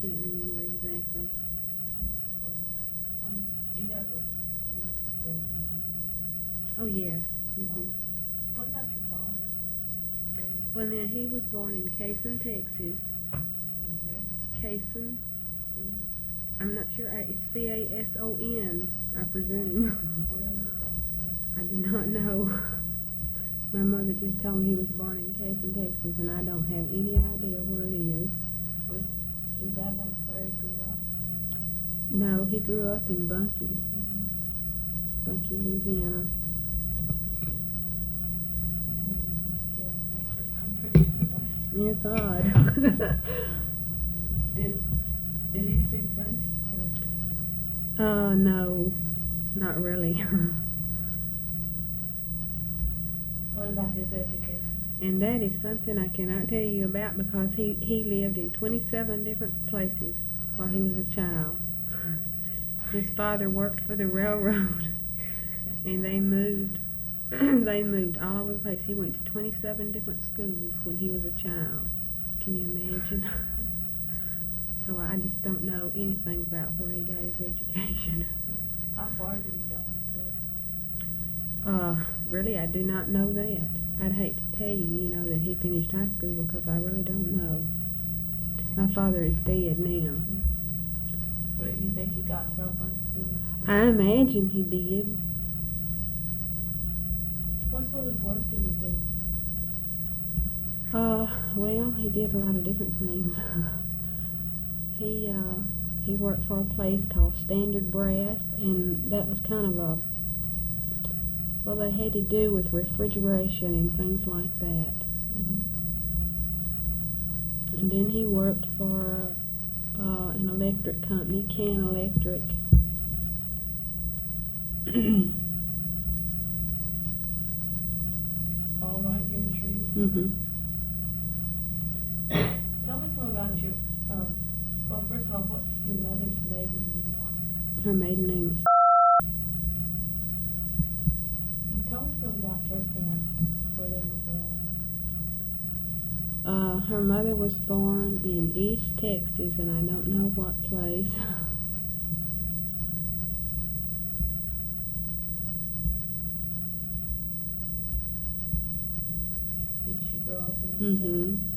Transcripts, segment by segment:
can't remember exactly. That's close enough. You were born in. Oh, yes. Mm-hmm. What about your father? Well, now, he was born in Cason, Texas. And where? Cason. See? I'm not sure. It's Cason, I presume. Where is that? I do not know. My mother just told me he was born in Cason, Texas, and I don't have any idea where it is. Is that where he grew up? No, he grew up in Bunkie. Mm-hmm. Bunkie, Louisiana. It's odd. Did he speak French? No, not really. What about his education? And that is something I cannot tell you about because he lived in 27 different places while he was a child. His father worked for the railroad, and they moved all over the place. He went to 27 different schools when he was a child. Can you imagine? So I just don't know anything about where he got his education. How far did he go in school? Really, I do not know that. I'd hate to tell you, that he finished high school because I really don't know. My father is dead now. But you think he got some high school? I imagine he did. What sort of work did he do? Well, he did a lot of different things. He worked for a place called Standard Brass, and that was kind of they had to do with refrigeration and things like that. Mm-hmm. And then he worked for an electric company, Can Electric. All right here in Shreve? Mm-hmm. Tell me some about your, well, first of all, what's your mother's maiden name was? Her maiden name was. And tell me some about her parents, where they were born. Her mother was born in East Texas, and I don't know what place. Did she grow up in East Mm-hmm. Texas?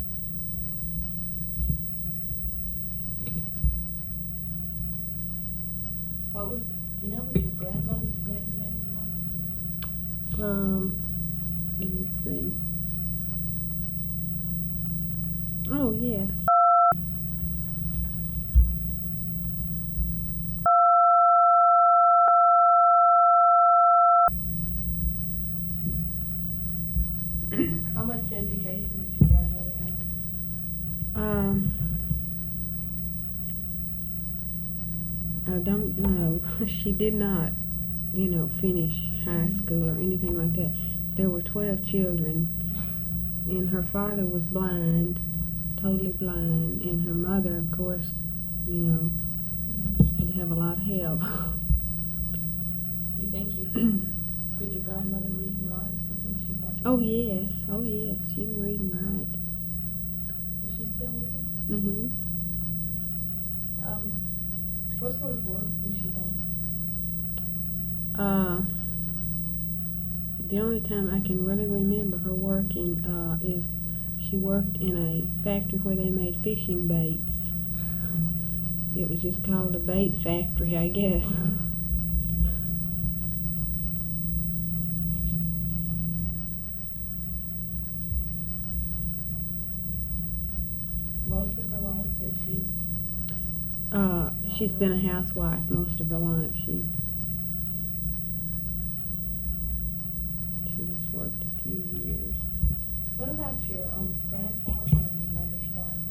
What your grandmother's maiden name was? Let me see. Oh, yes. How much education did your grandmother have? I don't know. She did not, finish high school or anything like that. There were 12 children, and her father was blind, totally blind, and her mother, of course, Mm-hmm. had to have a lot of help. You think could your grandmother read and write? You think she got that? Oh yes, she can read and write. Is she still living? Mm-hmm. What sort of work has she done? The only time I can really remember her working is she worked in a factory where they made fishing baits. It was just called a bait factory, I guess. Most of her life, has she? She's been a housewife most of her life. She just worked a few years. What about your grandfather on your mother's side?